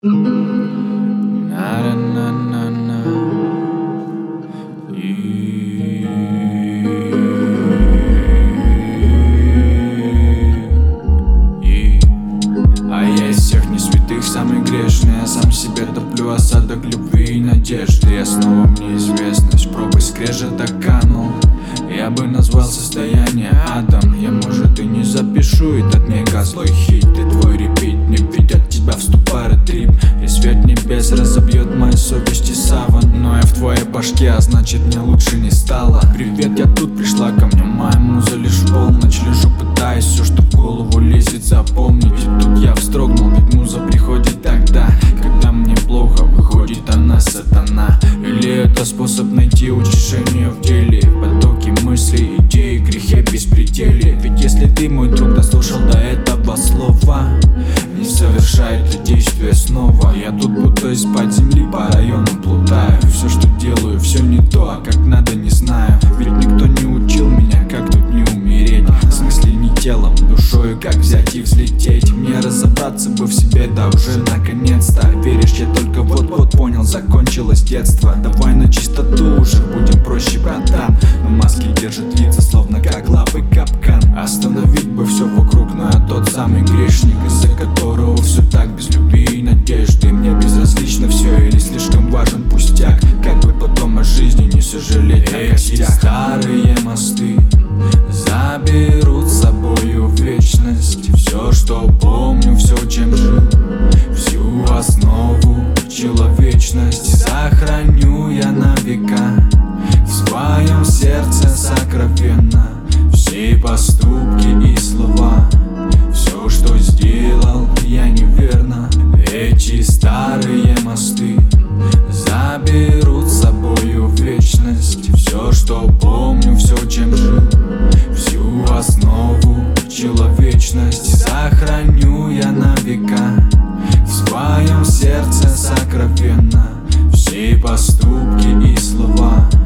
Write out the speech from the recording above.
А я из всех не святых самый грешный. Я сам себе топлю осадок любви и надежды. Я снова в неизвестность, пробой скрежета канул. Я бы назвал состояние адом. Я, может, и не запишу этот мега злой хит. И твой репит не ведет тебя в ступор и трип. И свет небес разобьет мою совесть и саван. Но я в твоей башке, а значит мне лучше не стало. Привет, я тут, пришла ко мне моя муза лишь в полночь. Лежу, пытаясь все, что в голову лезет, запомнить. И тут я вздрогнул, ведь муза приходит тогда, когда мне плохо, выходит она сатана. Или это способ найти утешение в деле, потоки мыслей, идей, грехе, беспределе. Ведь если ты, мой друг, дослушал до этого слова, не совершай это действие снова. Я тут будто из-под земли по районам плутаю. Все, что делаю, все не то, а как надо, не знаю. Ведь никто не учил меня, как тут не умереть. В смысле не телом, душою, как взять и взлететь. Мне разобраться бы в себе, да уже наконец-то. Веришь, я только вот-вот понял, закончилось детство. Давай на чистоту уже, будем проще, братан. Но маски держат лица, словно как лапы капкан. Остановить бы все вокруг, но я тот самый грешник, из-за которого все так без любви и надежды. Мне безразлично все или слишком важен пустяк, как бы потом о жизни не сожалеть о костях. Старые мосты заберут с собою в вечность. Все, что помню, все, чем жил, всю основу, человечность сохраню я на века. В своем сердце сокровенно все поступки и слова. Все, что сделал я неверно, эти старые мосты заберут с собою в вечность. Все, что помню, все, чем жил, всю основу, человечность сохраню я на века. В своем сердце сокровенно все поступки и слова.